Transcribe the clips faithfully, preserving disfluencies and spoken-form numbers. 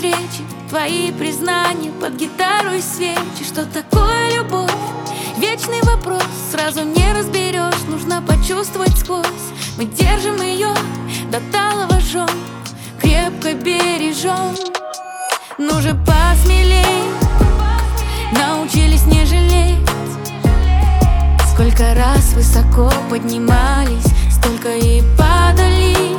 встречи, твои признания под гитару и свечи. Что такое любовь? Вечный вопрос, сразу не разберешь, нужно почувствовать сквозь. Мы держим ее, до талого жжем, крепко бережем. Ну же посмелей, научились не жалеть. Сколько раз высоко поднимались, столько и падали.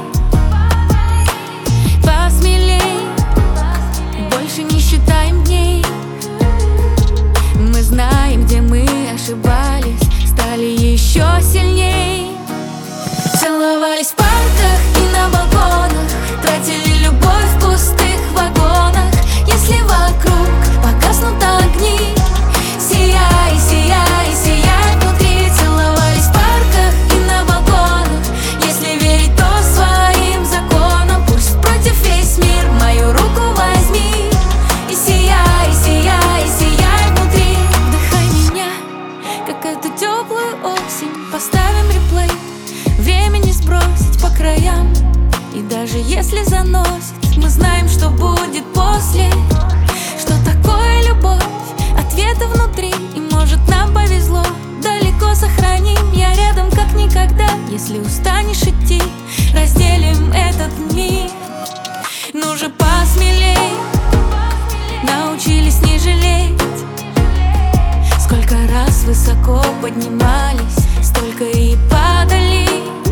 Посмелей, больше не считаем дней. Мы знаем, где мы ошибались, стали еще сильней. Целовались в парках и на балконах, тратили любовь в пустых вагонах. Если вокруг погаснут огни, сияй, сияй, сияй внутри. Целовались в парках и на балконах. Если верить, то своим законам. Пусть против весь мир мою руку возьми и сияй, сияй, сияй внутри. Вдыхай меня, как эту теплую осень. Поставим реплей, время не сбросить по краям. И даже если заносит, мы знаем, что будет после. Что такое любовь? Ответы внутри. И может нам повезло, далеко сохраним. Я рядом как никогда. Если устанешь идти, разделим этот мир. Ну же посмелей, научились не жалеть. Сколько раз высоко поднимались, столько и падали.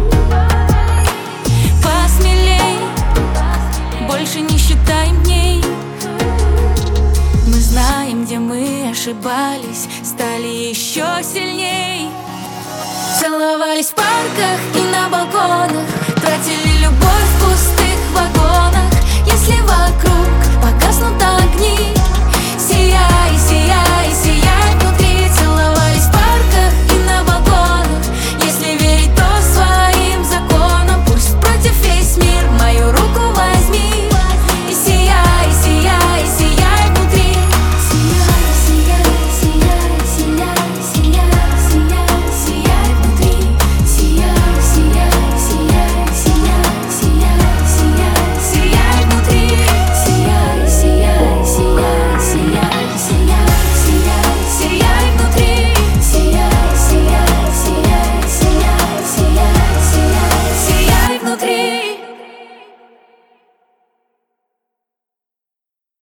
Посмелей, больше не считаем дней. Мы знаем, где мы ошибались, стали еще сильней. Целовались в парках и на балконах, тратили любовь в пустых вагонах. Если вокруг